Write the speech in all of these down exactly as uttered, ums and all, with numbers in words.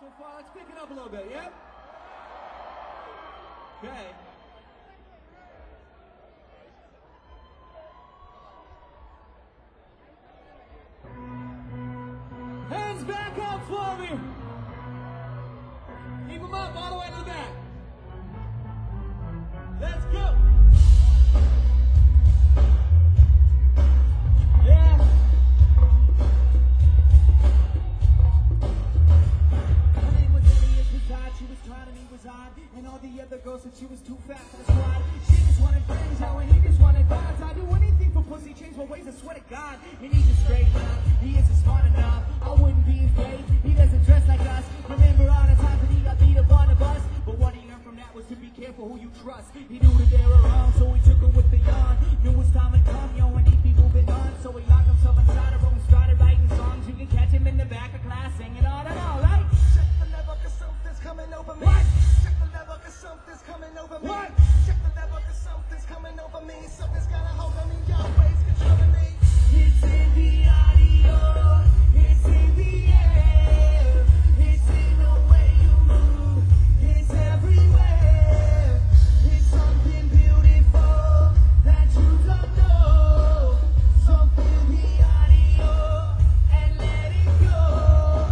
so far? Let's pick it up a little bit, yeah? Okay. Hands back up for me. Keep them up all the way to the back. Let's go. Yeah. Her name was Elliot Rashad. She was trying to meet Rashad, and all the other girls said she was too fat for the squad. She just wanted friends, how and he just wanted vibes. I do anything for pussy, change my ways, I swear to God. And he's just straight now. He isn't smart enough. I wouldn't be his date. He doesn't dress like us. Remember all the times that he got beat up on the bus. But what he learned from that was to be careful who you trust. He knew that they were wrong, so he took it with the yawn. Knew his time had come, yo, and he'd be moving on. So he locked himself inside a room, started writing songs. You can catch him in the back of class singing all and all, right? Check the level, cause something's coming over me. What? Check the level, cause something's coming over me. What? Check the level, cause something's coming over me. Something's got a hold on me, always controlling me. It's in the audio, it's in the air, it's in the way you move, it's everywhere. It's something beautiful that you don't know. So feel the audio and let it go.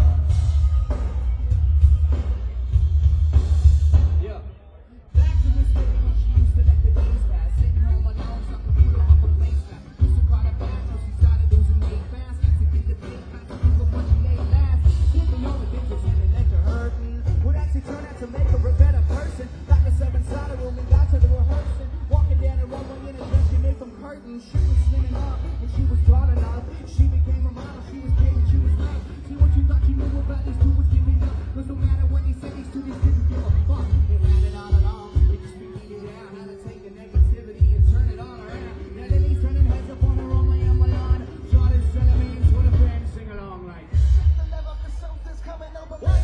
Yeah. Back to this lady when she used to let the days pass, sitting home alone, sucking food off a place back. Used to call her back till she started losing weight fast. Had to get the big back to do what she ate last. Didn't know the bitches and it left her hurting. Would actually turn out to make her a better person. Locked herself inside a room and got to the rehearsing. Walking down the runway in a dress she made from curtains. She was slim enough and she was tall enough. She became a model, she was big and she was nice. See what you thought you knew about these two was giving up. Cause no matter what they said, these two just didn't give a fuck. They ran it all along, they just figured it out. How to take the negativity and turn it all around. Now that he's turning heads up on the runway on my lawn. Started selling me into the band, sing along like. Check the level, cause something's coming over me.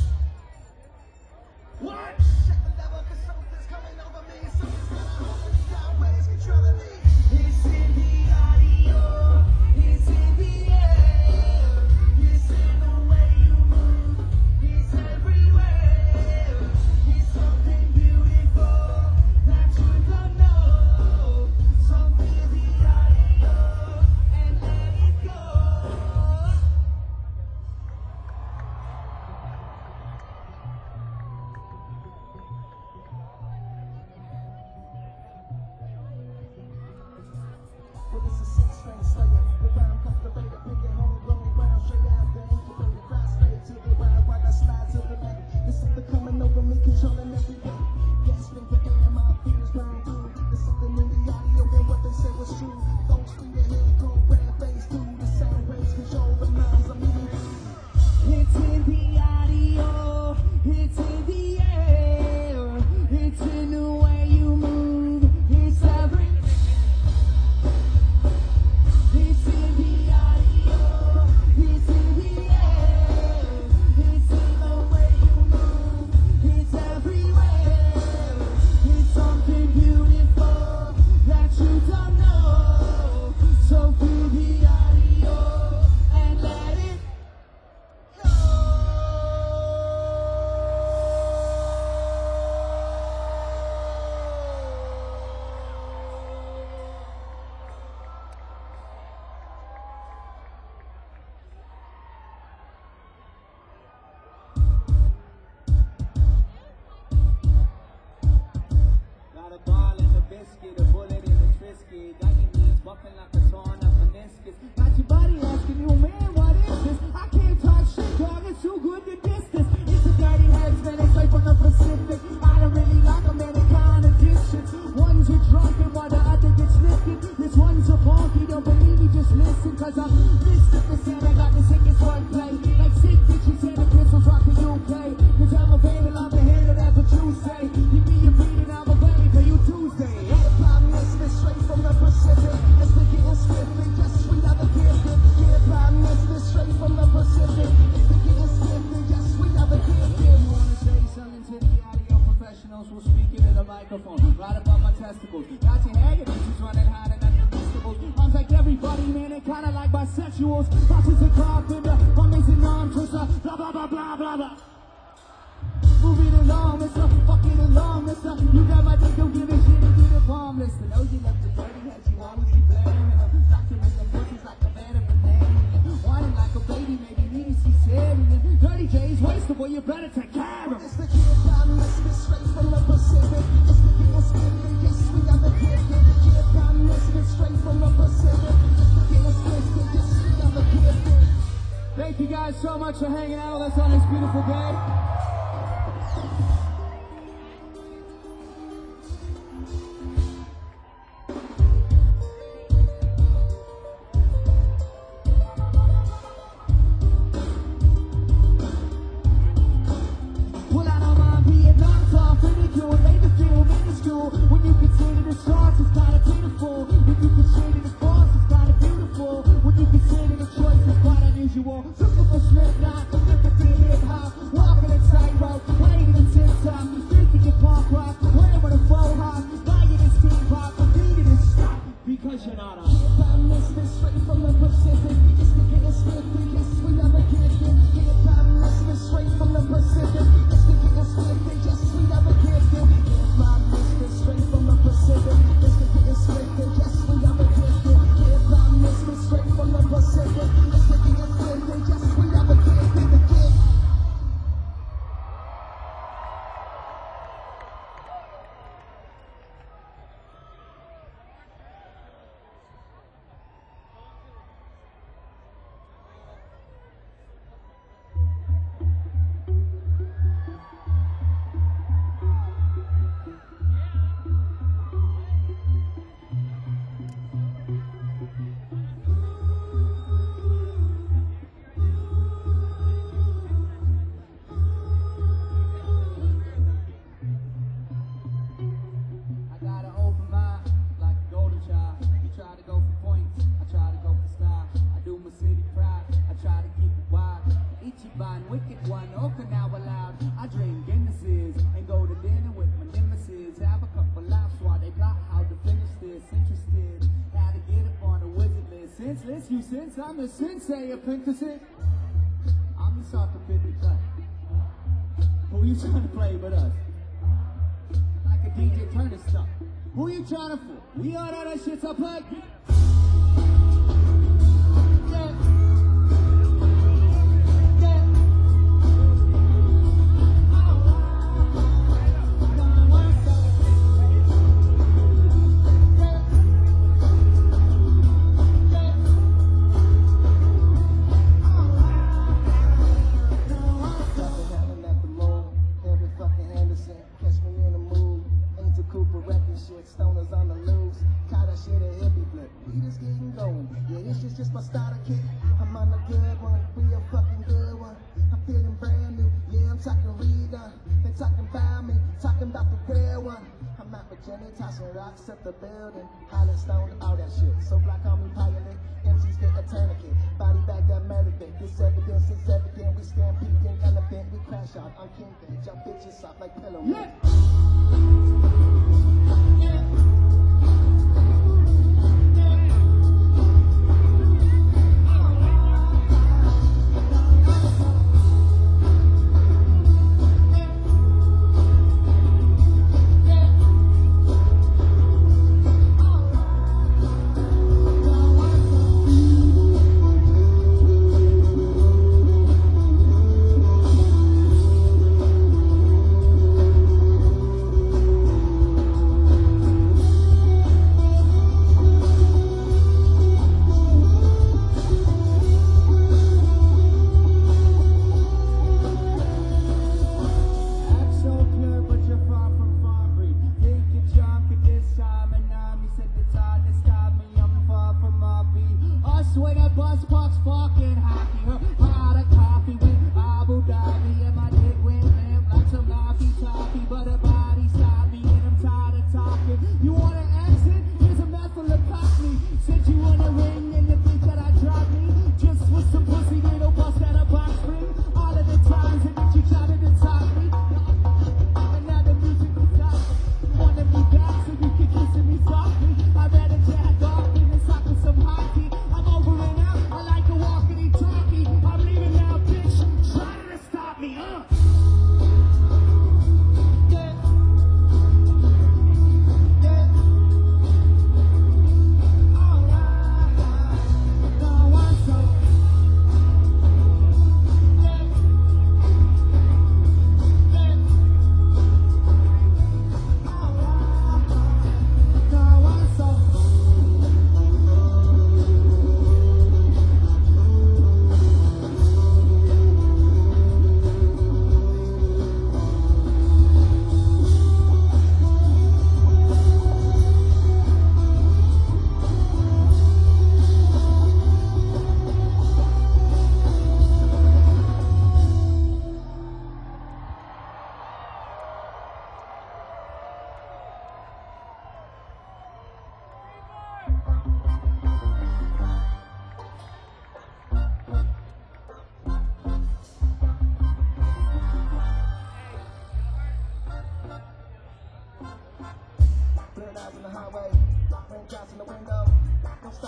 What? Check the level, cause something's coming over me. Something's got a hold on me, always controlling me. It's in the audio, it's in the air, it's in the way you move, it's everywhere. It's something beautiful that you don't know. So feel the audio and let it go. Well, this is six string slayer. The round cultivator, picking homegrown round, straight out the incubator. Fast straight to the wild, while I slide to the left. There's something coming over me, controlling every day. Gasping for air, my fears burn through. There's something in the audio, and what they say was true. Don't speak ahead, go red face through. The sound waves control the minds of me. It's in the audio, it's in the air, it's in the way you move, it's every. It's in the audio, it's in the air, it's in the way you move, it's everywhere. It's something beautiful that you don't know. So feel the audio and let it go. Got a ball and a biscuit, a bullet in a Triscuit. Got your knees bumping like a torn up meniscus. Got your body asking you, man, what is this? I can't talk shit, dog, it's too good to distance. It's a dirty heads, man, it's like from the Pacific. I don't really like them, man, they kind of distant. One's a drunken while the other gets lifted. This one's a funky, don't believe me, just listen. Cause I'm mystic, the said I got the sickest wordplay. Like sick bitches and the pistols rockin' U K. Cause I'm available, I'm the handle, that's what you say. You be a reading, I'm a ready for you Tuesday. The problem is this straight from the Pacific. It's the getting swift and just sweet out the gifted. Yeah, the problem is this straight from the Pacific. It's the getting swift and just sweet out the gifted. You wanna say something to the audio professionals who speak into the microphone, right above my testicles. Got your haggard, she's running hotter than the vegetables. I'm like everybody, man, they kinda like bisexuals. Bosses and carpenter, homies and arm twister, blah blah blah blah blah blah. Move it along, mister, fuck it along, mister. You got my dick, don't give a shit and do the palm, mister. Know you left the dirty, had you always be blaming them. Doctor in the pussies like a man of a name. Whining like a baby, maybe needing cesarean. Dirty J's wasteful, you better take care of him. It's the kid prime minister straight from the Pacific. It's the kid spirit, yes, we got the kid. Kid prime minister straight from the Pacific. It's the kid spirit, yes, we got the kid. Thank you guys so much for hanging out with us on this beautiful day. Well, I don't mind Vietnam talk, ridicule, made me feel minuscule. When you consider the stars, it's kinda pitiful. When you consider the force, it's kinda beautiful. When you consider the choice, it's quite unusual. Took up a slip knot, look at the hip hop, walking a tightrope, playing in TikTok, thinking you punk rock, wearing with a faux hop, buying this teen pop, needing to stop because you're not a. Kid prime minister straight from the Pacific. It's the kid spirit, yes, we got the kid. Kid prime minister straight from the Pacific. It's the kid spirit, yes, we got the kid. Kid prime minister straight from the Pacific. It's the kid spirit, yes, we got the kid. Kid prime minister straight from the Pacific. It's the kid spirit, yes, we got the kid. The kid. I got an open mind, like a golden child. You try to go for points, I try to go for style. I do my city pride, I try to keep it wild. Ichiban, wicked one, Okinawa loud. I dream Guinnesses and go to dinner with my nemesis. Have a couple laughs while they plot how to finish this. Interested, how to get up on a wizard list. Senseless, you sense I'm the sensei of Pinkerton. I'm the soccer pivot cut. Who you trying to play with us? Like a D J Turner stuff. Who you trying to fool? We all know that shit's a plug. Yeah. Yeah. Fucking howling at the moon. Every fucking Henderson. Catch me in the mood. Ain't too Cooper wrecking shit. Stoners on the loose. Caught that shit a hippie flip. We just getting going. Yeah, this shit's just my starter kit. I'm on a good one. We a fucking good one. I'm feeling brand new. Yeah, I'm talking redone. They talking about me. Talking about the real one. I'm not Virginia. Tossing rocks at the building. Highland Stone, all that shit. So black on me pilot. M Cs get a tourniquet. Body bag got murdered. This evidence is evident. We stand peeking elephant. We crash out on Kingpin. Jump bitches off like pillow. Yeah.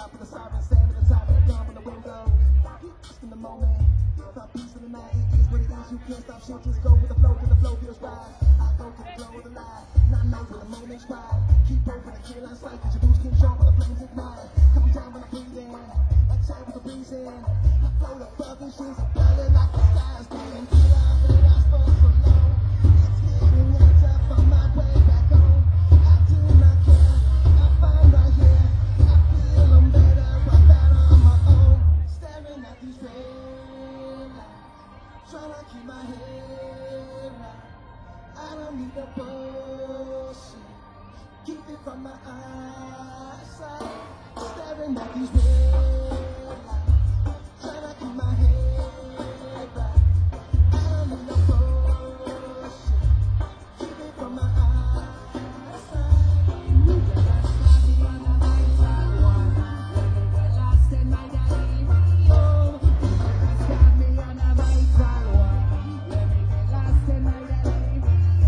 out for the siren, stand at the top and down on the window. Just in the moment, thought peace in the night. It is what it is, you can't stop shit, just go with the flow, till the flow feels right. I go to the flow of the lie, not know when the moment's right. Keep open and clear like sight, cause your boots control when the flames ignite. Come down when I breathe in, exhale with the breeze in. I float above and she's burning like the skies. Being clear out for the last for so long. It's getting out up on my way back home. I do not care, I find right here. I feel I'm better, right back on my own. Staring at these red lights, trying to keep my head right. I don't need the bullshit, keep it from my eyesight. Staring at these red lights, trying to keep my head right. I don't need no bullshit, keep it from my eyesight. You cannot stop me on the right side, one. Let me get lost in my delirium. You cannot stop me on the right side, one. Let me get lost in my delirium.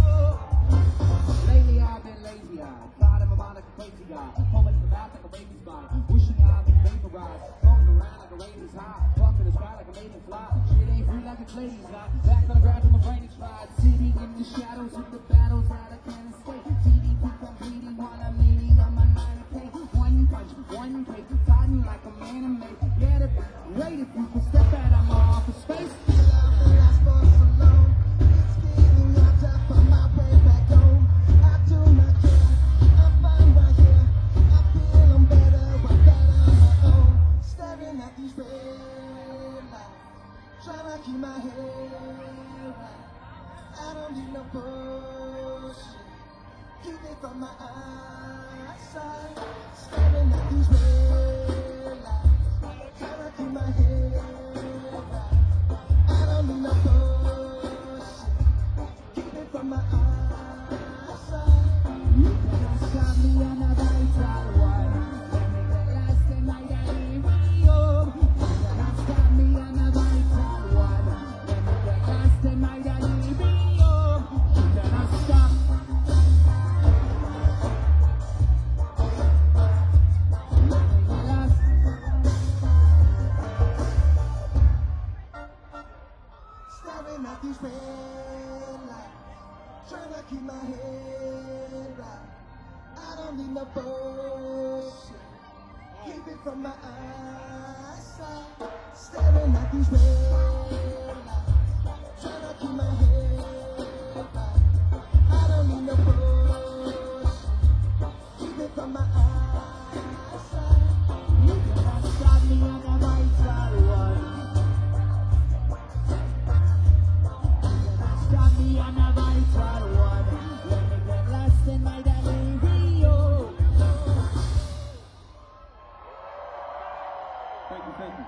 Lately I've been lazy, I thought I'm about like a crazy guy. Home in the bath like a baby's mind. Wishing I'd be vaporized. Floating around like a raven's high. Pumping the sky like a maiden fly. Shit ain't free like a lady's got. Back on the ground till my brain is fried. Sitting in the shadows of the battles that I can't escape. T D P completing while I'm leaning on my nine K. One punch, one kick, tighten like a man of made. Get it, wait if you can step out of my office space. Tryna keep my head right. I don't need no bullshit, keep it from my eyesight. Staring at these red lights, tryna keep my head right. I don't need no bullshit, keep it from my eyesight. You cannot stop me on the right side, one. Let me get lost in my delirium. You cannot stop me on the right side, one. Let me get lost in my delirium. You cannot stop. Let me get lost. Staring at these red lights, tryna keep my head right. I don't need no bullshit, keep it from my eyesight. Staring at these red lights, tryna keep my head right. I don't need no bullshit, keep it from my eyesight. You cannot stop me on the right side, one. You cannot stop me on the right side, one. Let me get lost in my delirium. Thank you, thank you.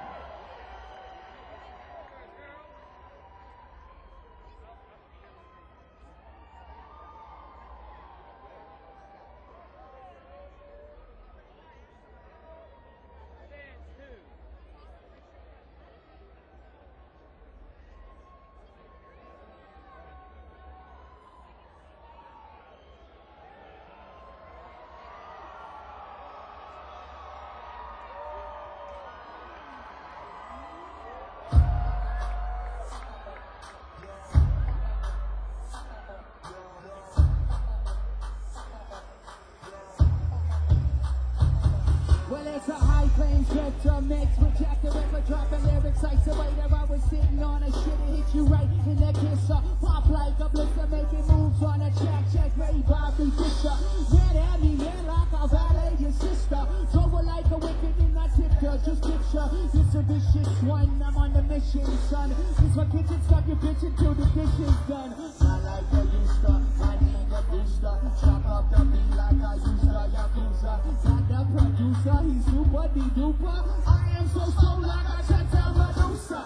Well, it's a high claim filter mix with Jack the Ripper dropping lyrics like the way that I was sitting on a shit and hit you right in the kisser. Pop like a blister, making moves on a track, check Ray Bobby Fisher. Get at me, man, like I'll valet your sister. Throw her like a wicked in my tipper, just picture. This a vicious one, I'm on the mission, son. This my kitchen stuff, you bitch until the dishes done. I like a booster, I need a booster. Chop up the beat like I used to, Yakuza. Not the producer, he's super duper. I am so so like I can tell Medusa.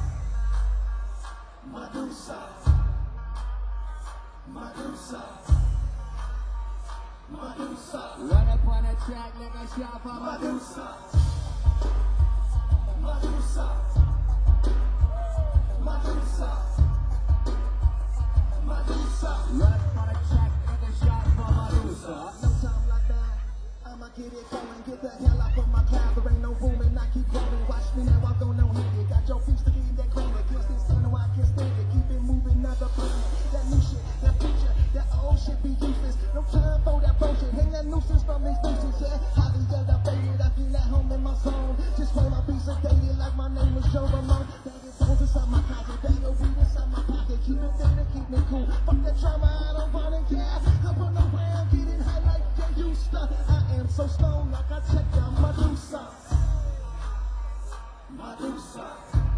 Medusa, Medusa, Medusa, Run up on a track like a shot for Medusa, Medusa, Medusa, Medusa. Run up on a track like a shot for Medusa. No time like that, I'ma get it going, get the hell out of my cloud. There ain't no room and I keep growing. Watch me now, I'm going no handed. Got your feet sticking in that ground against this sun, no I can't stand it. Keep it moving, not the plan. That new shit, that future, that old shit be useless. No time for that bullshit. Hang that nuisance from these nuisance, yeah. Highly elevated, I feel at home in my zone. Just roll my piece of dated like my name was Joe Ramone. Bag it bones inside my closet, bag of weed inside my pocket. Keep it there to keep me cool. Fuck that drama, I don't wanna care. Hop on around, getting high like they used to. I am so stoned like I checked out Medusa. Medusa.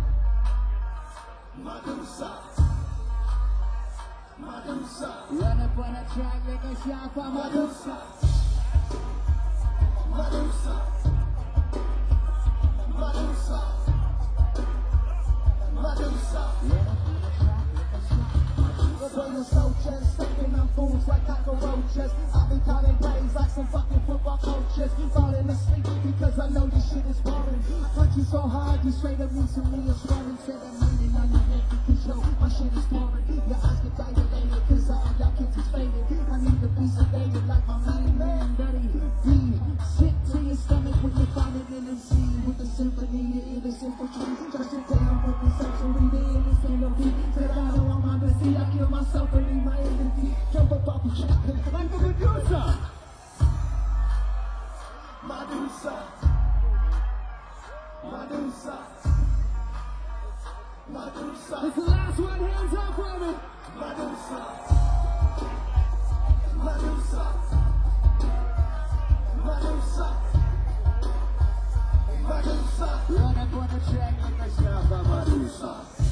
Medusa. Medusa. Run up on a track, make a shot for Medusa. Medusa. Medusa. Medusa. The brain is so just sticking on fools like cockroaches. I've been counting plays like some fucking football coaches. Falling asleep because I know this shit is boring. Punch you so hard, you straight up need some real scoring. Said I'm leaning on your neck to control. My shit is boring. Your eyes get dilated cause all y'all kids is faded. I need to be sedated like my main man, Daddy B. Sick to your stomach when you find it in the sea. With the symphony, your inner symphony. Just sit down with the sensory, the inner melody. Said I know I'm on the sea, I kill myself and leave my energy. Jump up off the track like a Medusa. Medusa. Medusa. Medusa. It's the last one, hands up for me. Medusa. Medusa. Medusa. Medusa. Run up on the track, make a shot for Medusa.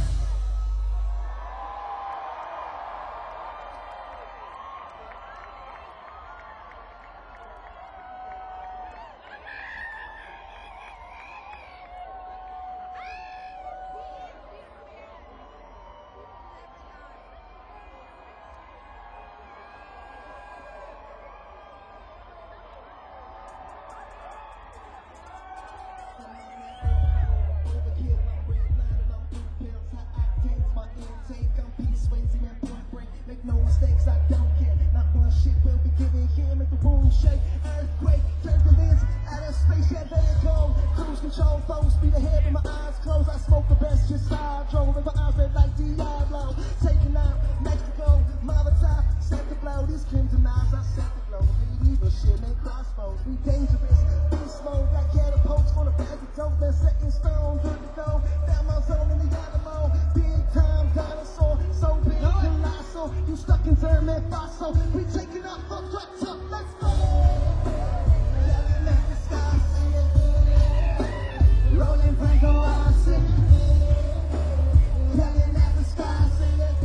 Make no mistakes, I don't care. Not one shit will be given here. Make the room shake. Earthquake, turbulence, outer space, yeah, there it go. Cruise control, full speed ahead with my eyes closed. I smoke the best, just side drove. With my eyes red like Diablo. Taking out Mexico, Molotov, set the blow. These Crimson eyes, I set the glow. These evil shit, make crossbows. We dangerous, beast mode, like catapults for the bag of dope. Then set in stone, good to go. Found my zone in the Alamo. Big time dinosaur, so big, colossal. You stuck in term and fossil. We taking off the flat top. Let's go. Yelling at the sky, singing. Rolling Franco, I sing. Yelling at the sky, singing.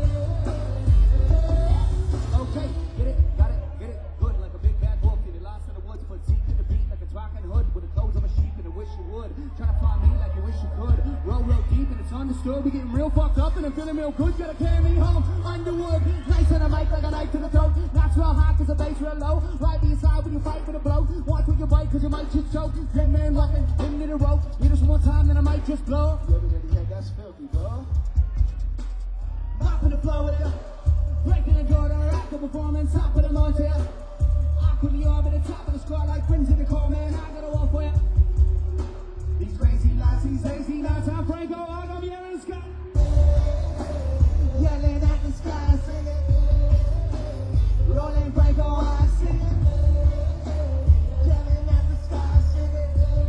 Okay, get it, got it, get it, good. Like a big bad wolf, get it lost in the woods, put teeth in the beat like a talking hood. With the clothes of a sheep and I wish you would. Try to find me like you wish you could. Roll real deep and it's understood. We getting real fucked up and I'm feeling real good. Gotta carry me home, Underwood. Nice on the mic like a knife to the throat. Natural hot cause the bass real low. Right to your side when you fight with a blow. Watch with your bite cause you might just choke. Dead man walking, into the rope. Hit us one time then I might just blow. Yeah, yeah, that's filthy, bro. Popping the flow with it. Breaking the door to rock the performance. Top of the mountain. Awkward the orb at the top of the score like Prince in the core, man. I got a wall for ya. These crazy lights, these hazy nights. I'm Franco, I got me here in the sky. Yelling at the sky, singing. Rolling Franco, I sing. Yelling at the sky, singing.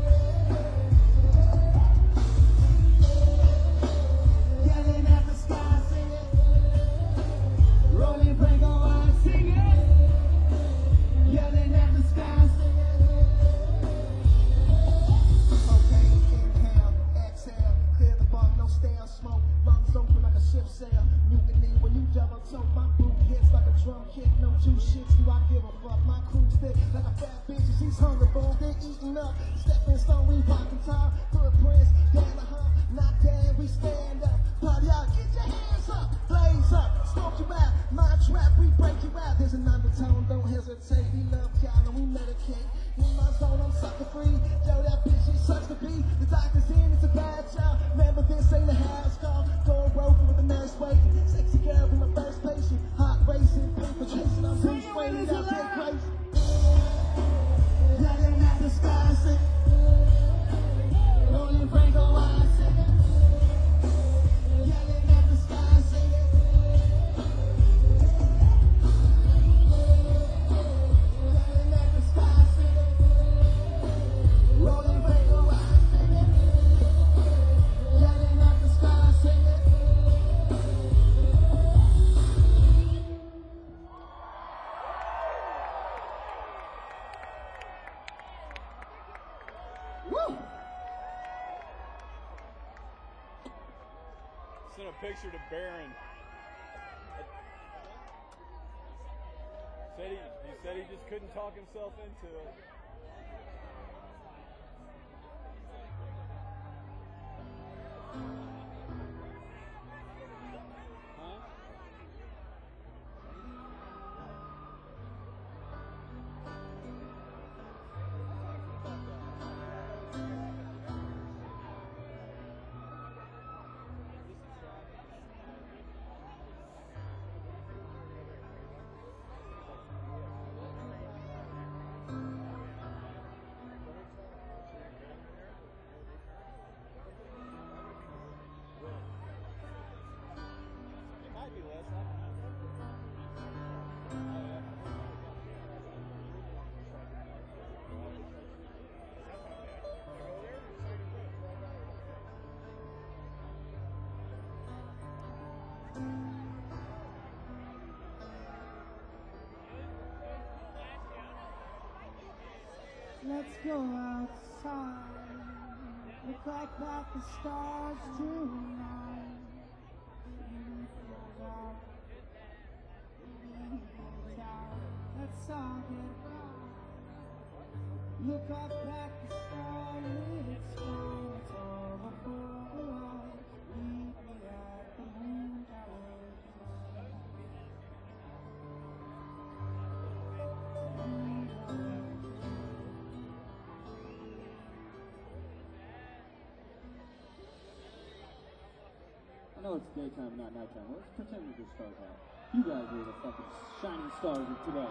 Yelling at the sky, singing. Rolling Franco, I sing it. Yelling at the sky, singing. Okay, inhale, exhale, clear the bong, no stale smoke, lungs open like a ship sail. Mutiny when you double choke, my boot hits like a drum kick. No two shits, do I give a fuck? My crew's thick like a fat bitch, she's hungry, boom, they eating up. Stepping stone, we rockin' time, footprints, down the hump, not down, we stand up. Party out, get your hands up, blaze up, smoke you out, my trap, we break you out. There's an undertone, don't hesitate, we love y'all and we medicate. In my zone, I'm sucker free. Yo, that bitch, she sucks to be. The doctor's in, it's a bad child. Remember, this ain't a house call. Going broken with the nurse waiting. Sexy girl from the first patient. Heart racing, paper chasing. I'm Bruce Wayne, out there crazy. Yeah. picture to Baron. Said he, he said he just couldn't talk himself into it. Huh? It might be less. I don't Let's go outside. Look up at the stars tonight. Even if it's dark, even if it's dark, let's all get by. Look up at the starlit sky. It's over for a while. Meet me at the moon tower tonight. Moon tower. I know it's daytime, not nighttime. Let's pretend we're just stars out. You guys are the fucking shining stars of today.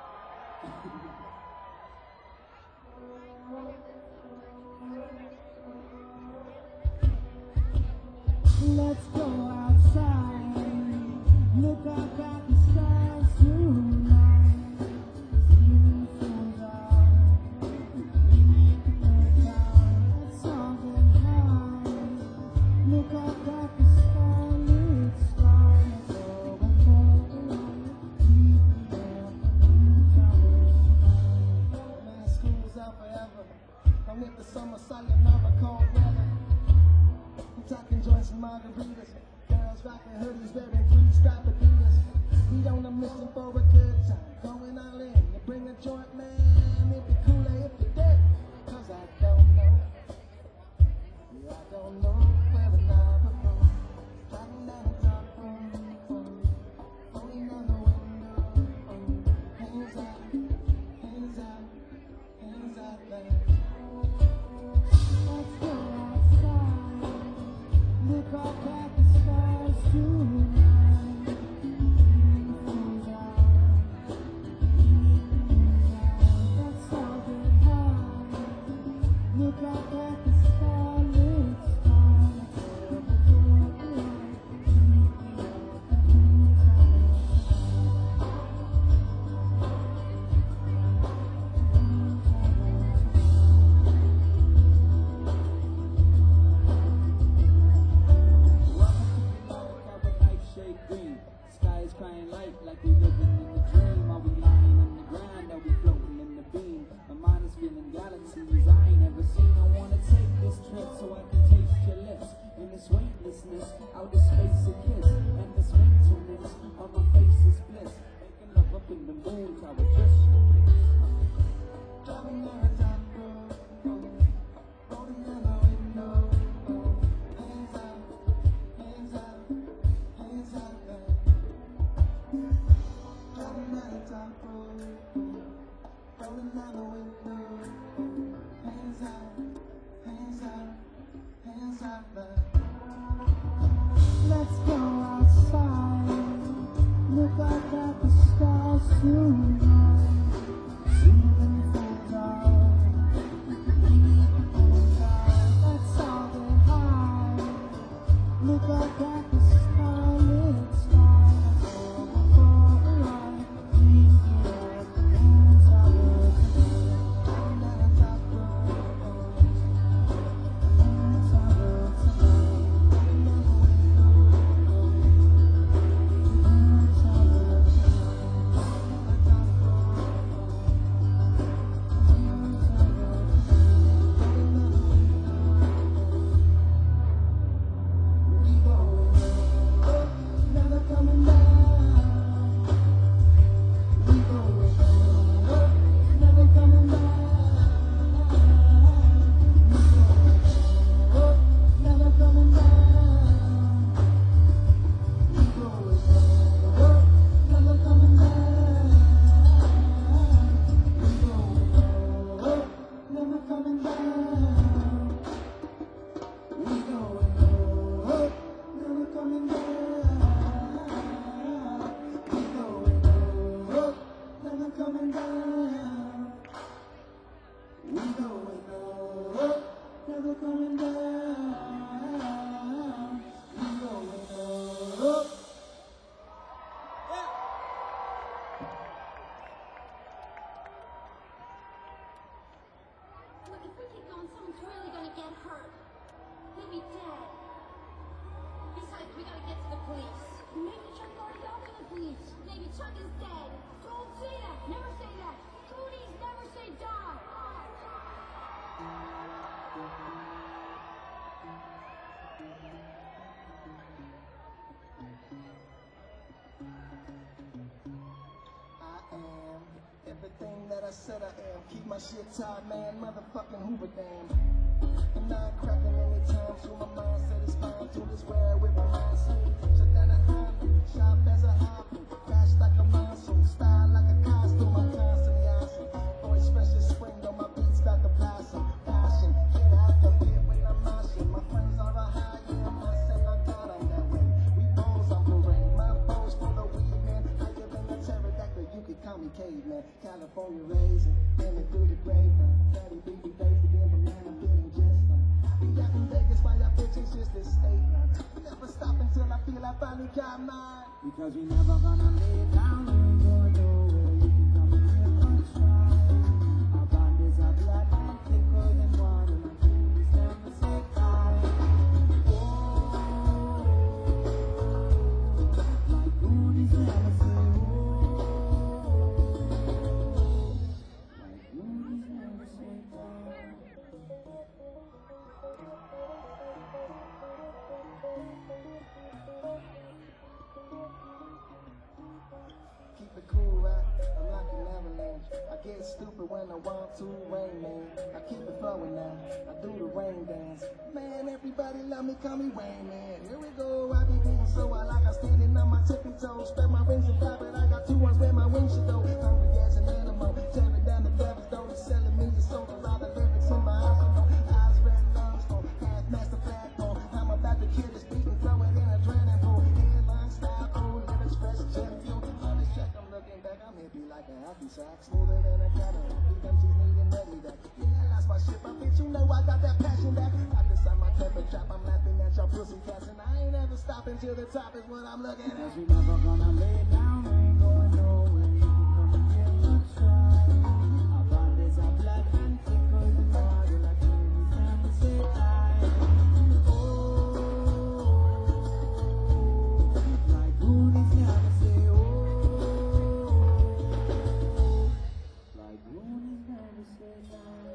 Let's go outside. Look up at the stars tonight. Even if it's dark, even if it's dark, let's all get high. Look up at the starlit sky. It's over for a while. Meet me at the moon tower. Man, school's out forever. I'm with the summer sayonara cold weather. I'm talking joints and margaritas. Girls rocking hoodies, wearing three-stripe Adidas. We on a mission for a good time. Going all in. You bring a joint, man. It'd be cooler if you did. Cause I don't know. Yeah, I don't know where we're not before. Driving down the top road. Rolling down the window. Hands out, hands out, hands out there. Let's go outside. Look up at the stars tonight. Even if it's dark, even if it's dark, let's all get high. Look up at the starlit sky. It's over for a while. Meet me at the moon tower. Moon Welcome to the nightshade green. Sky is crying light like we living in a dream. Are we lying on the ground? Are we floating in the beam? My mind is feeling galaxies I ain't ever seen. I wanna take this trip so I can taste your lips. In this weightlessness, outer space a kiss. And this maintenance on my face is bliss. Making love up in the moon tower just for kicks. Driving down the top road. Rolling down the window. Hands out, hands out, hands out there. Driving down the top road. Rolling down the window. Hands out, hands out, hands out there. Let's go outside. Look up at the stars tonight. Even if it's dark, even if it's dark, let's all get high. Look up at the starlit sky. It's over for a while. Meet me at the moon tower tonight. Down the top road. Moon tower tonight. Down the window. Moon tower tonight. Down the top road. I said I am. Keep my shit tight, man. Motherfucking Hoover Dam. And I'm cracking anytime, so my mind said it's fine. Do this where with my mind swing. Shut down a Honda, sharp as a hopper. Fast like a monsoon, style like a costume. I'm constantly awesome. Voice fresh as spring, though my beats got the blossom. Passion, get out the pit when I'm moshing. My friends are a high, yeah, I'm not saying I got them that way. We balls on parade, my balls for the weed, man. Higher than the pterodactyl, you could call me caveman. California raising, been it through the grapevine. Daddy, baby, baby, never man, I'm feeling just fine. I be out in Vegas while y'all bitches just this state line. Never stop until I feel I finally got mine. Because we never gonna lay down, we ain't going nowhere. You can come and give us a try. Our bond is our blood and thicker than water. Like trees never say die. Oh, like goodies never say oh. Like goodies never say die. Keep it cool, right? I'm like an avalanche. I get stupid when I want to rain, man. I keep it flowing now. I do the rain dance. Man, everybody love me, call me Rain Man. Here we go, I be being so I like I'm standing on my tippy toes. Spread my wings and fly, but I got two ones where my wings should go. Hungry as an animal, tearing down the devil's door. He's selling me your soul, a lot of lyrics in my arsenal. Eyes red, lungs full, half master flagpole. I'm about to kill this beat and throw it in a drowning pool. Headline style, cool, lyrics fresh, jet fuel. On this check, I'm looking back, I'm hippie like a happy sack. Smoother than a cattle, the M Cs needing ready that. Yeah, I lost my shit, but bitch, you know I got that passion back. I decide my temper trap, I'm laughing at your pussy cats, and I ain't ever stopping till the top is what I'm looking Because at. we never gonna lay down, we ain't going nowhere. You can come and give us a try. Our bond is our blood and thicker than water. Like trees never say die. Oh, like goodies never say oh. Like goodies never say die.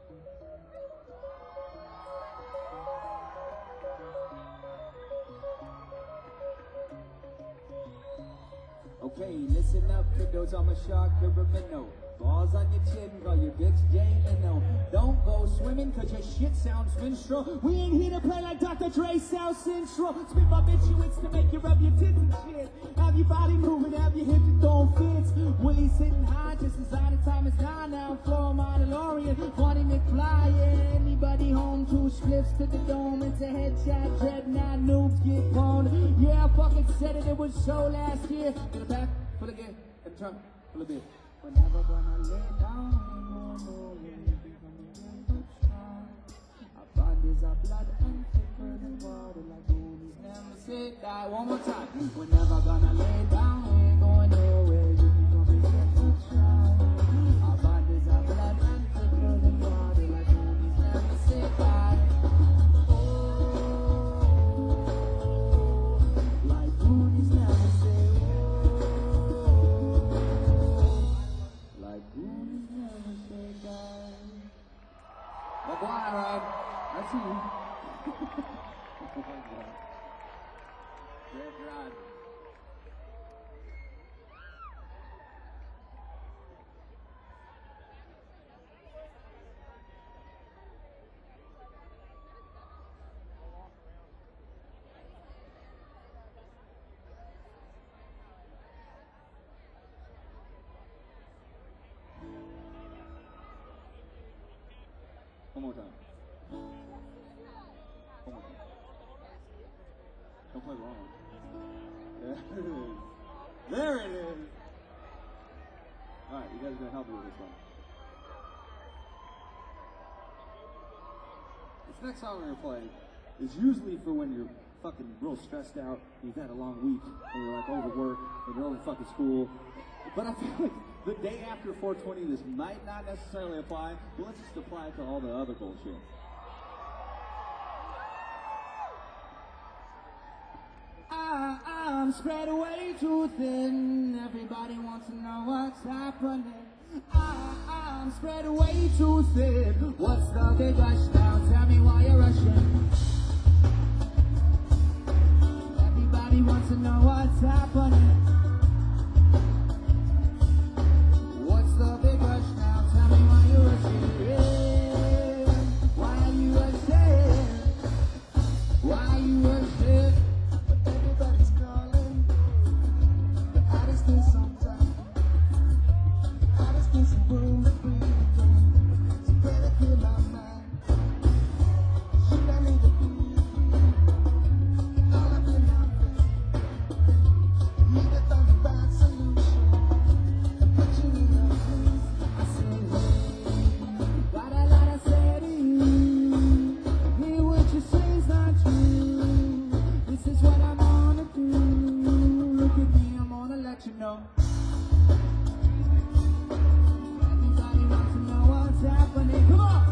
Okay, listen up, kiddos, I'm a shark, you're a minnow. Balls on your chin, call your bitch Jane Leno. Don't go swimming, cause your shit sounds minstrel. We ain't here to play like Doctor Dre South Central. Spit my bitch to make you rub your tits and shit. Have your body moving, have your hips that don't fit. Willie sitting high, just as high the time is now. Now I'm flowing my DeLorean, Marty McFly, yeah. Anybody home, two spliffs to the dome. It's a headshot, dread, now noobs get blown. Yeah, I fucking said it, it was so last year. Get it back, pull it again, and turn, pull a bit. We're never gonna lay down, we ain't going nowhere. You can come and give us a try. Our bond is our blood and thicker than water. Like goonies never say die. One more time. We're never gonna lay down, we ain't going nowhere. You can come and give us a try. Our bond is our blood and thicker than water. Like goonies never say die. Oh, like goonies never say oh. Like goonies never say die. Oh boy, Rod. I see you. Oh my God. Red Rod. One more time. One more time. Don't play wrong. There it is. There it is. All right, you guys are gonna help me with this one. This next song we're gonna play is usually for when you're fucking real stressed out, you've had a long week, and you're like overworked, and you're over fucking school. But I feel like the day after four twenty, this might not necessarily apply, but let's just apply it to all the other bullshit. I, I'm spread away too thin. Everybody wants to know what's happening. I, I'm spread away too thin. What's the big rush now? Tell me why you're rushing. Everybody wants to know what's happening. What's the big rush now? let you know. Everybody wants to know what's happening. Come on!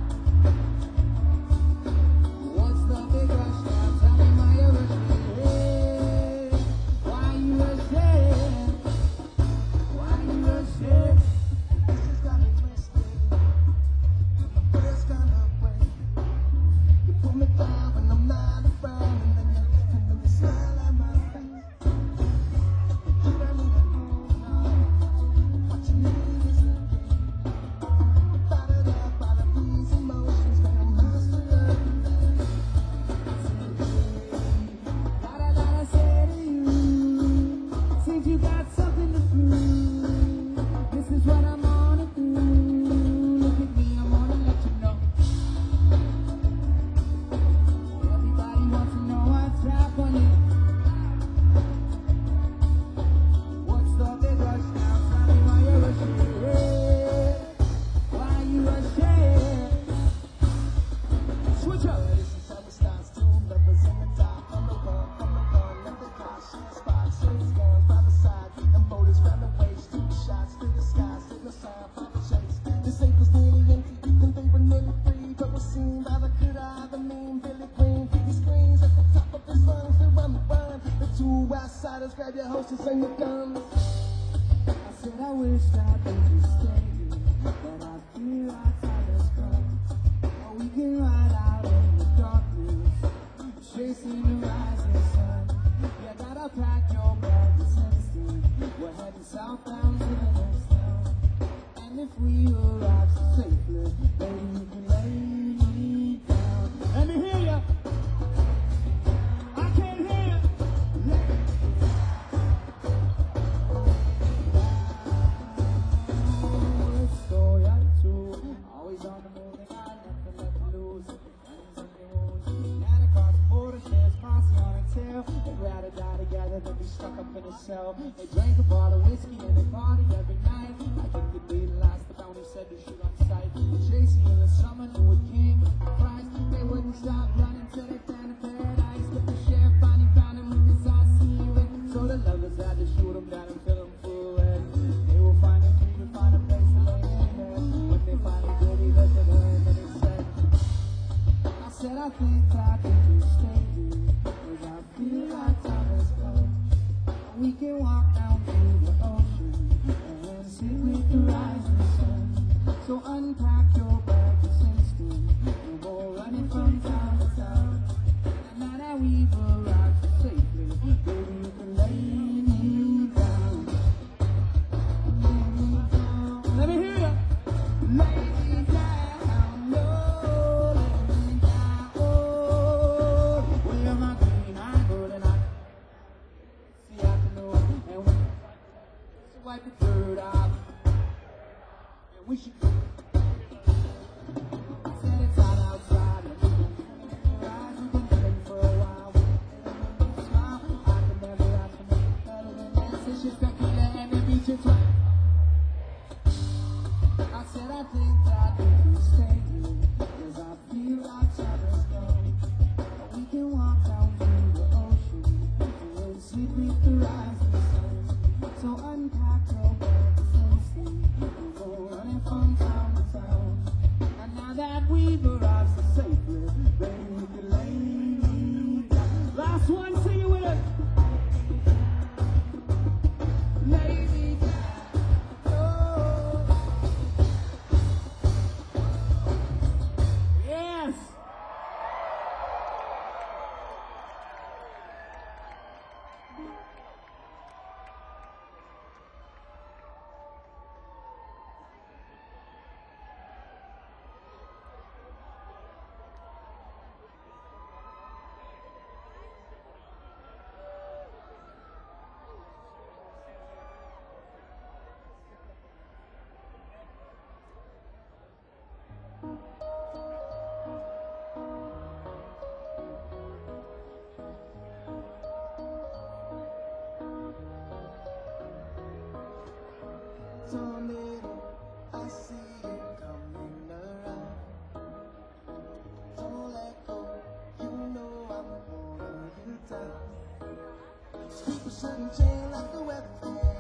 What's the big rush now? Tell me why you're rushing. Why you rushing? Why you rushing? This has got me twisted. My first kind of way. You pull me down when I'm not around, and then you and then you smile at my face. You don't need to hold on. What you need is a game. Fired up out of these emotions, man, I'm master of the night. Gotta, gotta say to you, since you got something to prove, this is what I'm gonna do. Look at me, I'm gonna let you know. Everybody wants to know what's happening. What's the big rush now? Tell me why you're rushing. Why you rushing? Switch up. This is how it starts. Two lovers in the top, on the run, from the run, let the car shoot spots, chase guns by the side, and voters round the waist, two shots to the sky, signal sign for the chase. The safe was nearly empty, and they were nearly free, but was seen by the good eye, the mean Billy Green. He screams at the top of his lungs, they run, run. The two outsiders grab your horses and your guns. I said I wish that we could stay here, but I feel our time has come. Or we can ride out in the darkness, chasing the rising sun. You gotta pack your bag, it's instant. We're heading southbound to the next town. And if we arrive safely, baby, you can lay me down. Let me hear ya. I can't hear ya. Estoy alto, always on the move and I never let you lose. Friends and wounds, and across the border, shares posse on a tail. They'd rather die together than be stuck up in a cell. They drank a bottle of whiskey and they party every night. I think it'd be the last, the bounty said to shoot on sight. Chasing in the summer, knew it came with the price. They wouldn't stop running till they found a paradise. But the sheriff finally found him with his eyes seared. So the lovers had to shoot him down and fill him full of lead. They were finding free to find a place to lay in bed. When they finally did, he looked at her and then he said, I said I think that we can stay here, 'cause I feel like time has come. We can walk down to the ocean and sit with the rising sun. So unpack your bag this instant, we'll go running from town to town. And now that we've arrived safely, baby, you can lay me down. Lay me down. Let me hear ya. Lay me down, no, lay me down. Oh, where my green eye go tonight? It's the afternoon, and we so wipe the dirt off. And we should. I said it's hot outside, and we can rise. We've been waiting for a while. Smile, I can never ask for nothing better than this. It's just back in the end and beat your twine. I said I think that we can stay here, 'cause I feel our time has come. We can walk down to the ocean and sleep with the rising sun. So unpack your bag, safely, we'll go running from town to town. And now that we've arrived so safely, baby, you can lay me down. Last one, sing it with us. Lay me down. Oh. Yes. Tornado, I see it coming around. Don't let go, you know I'm holding you down. People shouldn't change like the weather.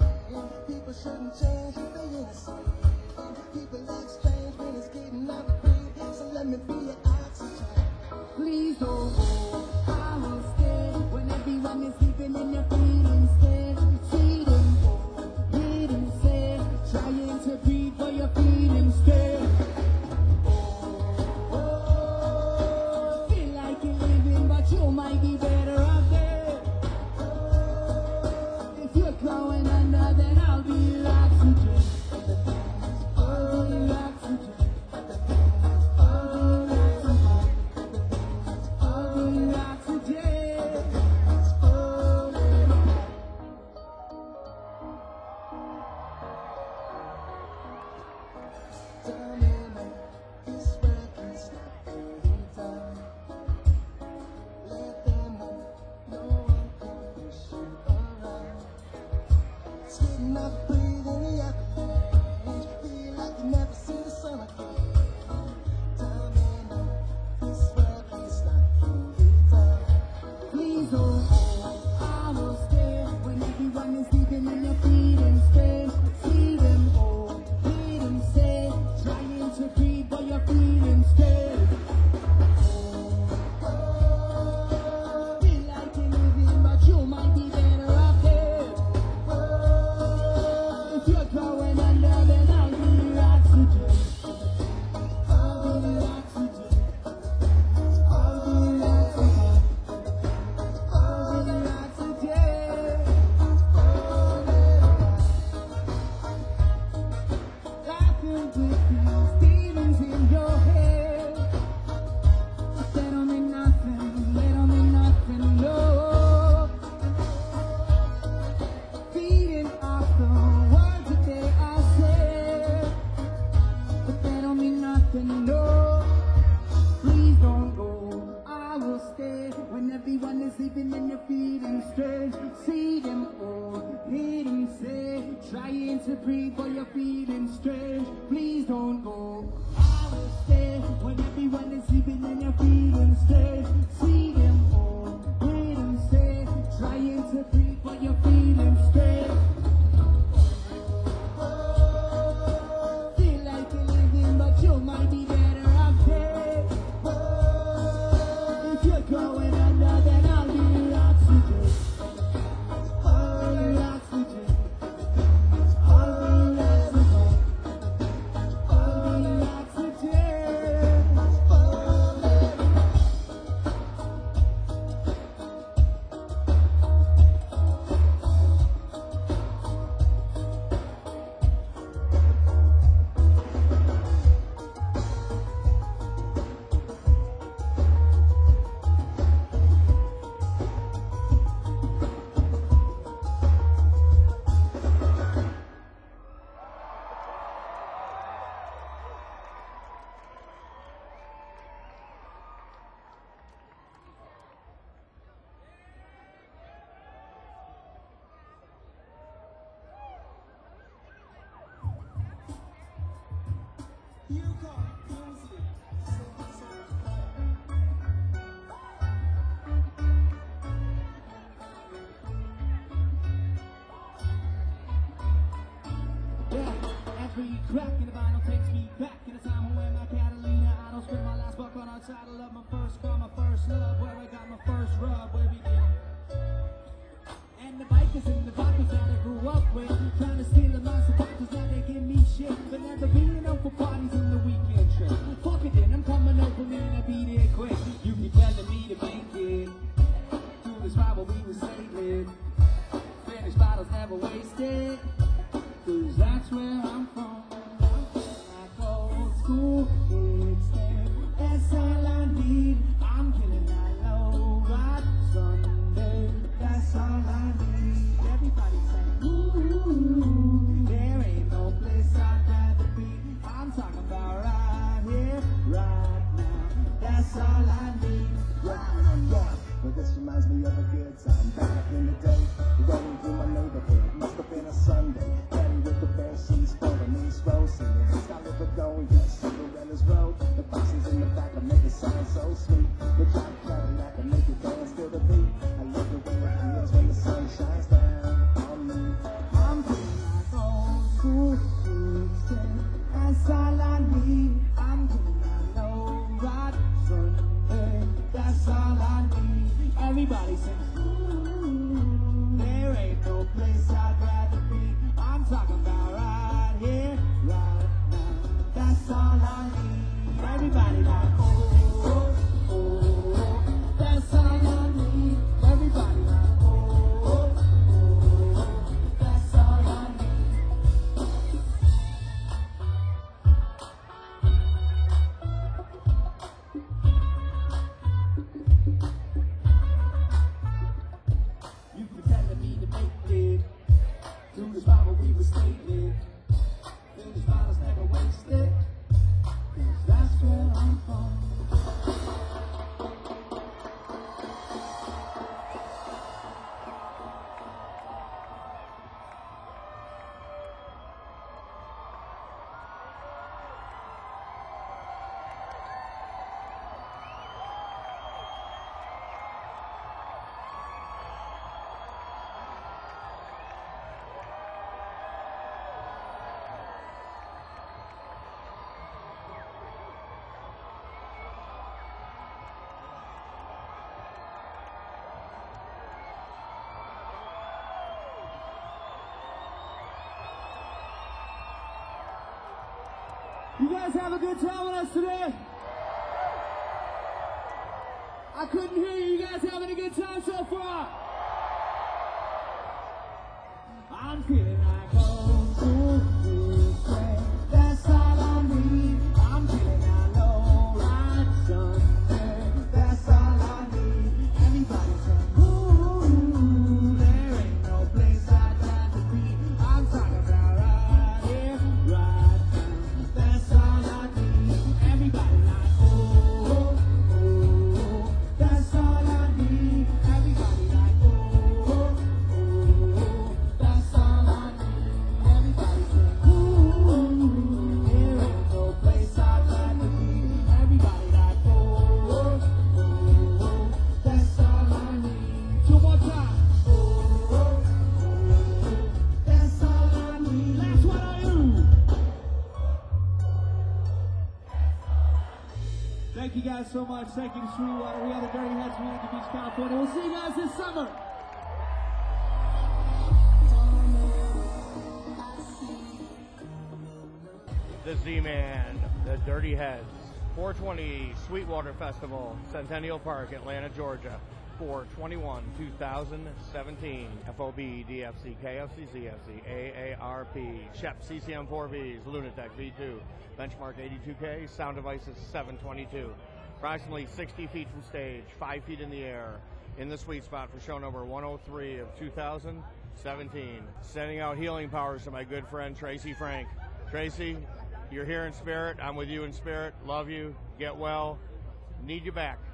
shouldn't change if they innocent. People act strange when it's getting out of breed. So let me be your oxygen. Please don't go, I will stay when everyone is sleeping in their feelings. Stay, see them go, hear them say, trying to breathe for your feelings. Stay. Oh, feel like you're living, but you might be better off there. If you're going under, then I'll be your oxygen. I'll be your oxygen. Enough breathing the avalanche. Feel like you never see the sun again. Time enough. This world can't stop moving time. Please don't go, I will stay when everyone is sleeping and your feelings stay. See them all, hear them say, trying to breathe but your feelings stay. Oh, feel like you're living but you might be better off there. If you're going under, then I'll be your oxygen. I'll be your oxygen. I'll be your oxygen. I'll be your oxygen. Laughing with these demons in your head. They don't mean nothing, they don't mean nothing, no. Feeding off the words that they are said, but they don't mean nothing, no. Please don't go, I will stay when everyone is sleeping and you're feeling strange. See them all, hear them say, trying to breathe but you're feeling strange. Please don't go, I will stay when everyone is sleeping and you're feeling strange. See them all, hear them say, trying to breathe but you're feeling strange. Feel like you're living but you might be better off there. If you're going under, then I'll be your oxygen. I'll be your oxygen. I'll be your oxygen. I'll be your oxygen. You can't lose it. Yeah, every crack in the vinyl takes me back in the time when my Catalina. I don't spend my last buck on a title of my first car, my first love, where I got my first rub, where we did. And the bikers and the vodkas that I grew up with, trying to steal the monster pockets that they give me shit, but never being out for parties in the weekend trip. Fuck it then, I'm coming over man, I'll be there quick. You be telling me to make it through the spot where we was sailing. Finished bottles never wasted, cause that's where I'm from. Like old school kickstand, that's all I need. I'm killing that low ride Sunday, that's all I need. Everybody say, ooh, there ain't no place I'd rather be. I'm talking about right here, right now. That's all I need. Right now. Well, this reminds me of a good time back in the day. Rolling through my neighborhood, must have been a Sunday. Daddy with the band sheets for the East Road singing. Style of a going, yes, Cinderella's You guys have a good time with us today? I couldn't hear you. You guys having a good time so far? I'm feeling like home to stay. That's all I need. I'm feeling I know right Sunday. That's all I need. Everybody say, ooh, there ain't no place I'd rather be. I'm talking about right here, right now. That's all I need. Everybody like, oh, oh, that's all I need. Everybody like, oh, oh, that's all I need. Everybody say, ooh, there ain't no place I'd rather be. Everybody like, oh, oh, that's all I need. Two more times. Oh, oh, that's all I need. Last one on you. Thank you guys so much. Thank you to Sweetwater. We are the Dirty Heads from Huntington Beach, California. We'll see you guys this summer. The Z-Man, the Dirty Heads, four twenty Sweetwater Festival, Centennial Park, Atlanta, Georgia, four twenty-one two thousand seventeen. F O B, D F C, K F C, Z F C, A A R P, Shep, C C M four Bs, Lunatech V two, Benchmark eighty-two K, Sound Devices seven twenty-two. Approximately sixty feet from stage, five feet in the air, in the sweet spot for show number one oh three of two thousand seventeen. Sending out healing powers to my good friend Tracy Frank. Tracy, you're here in spirit. I'm with you in spirit. Love you. Get well. Need you back.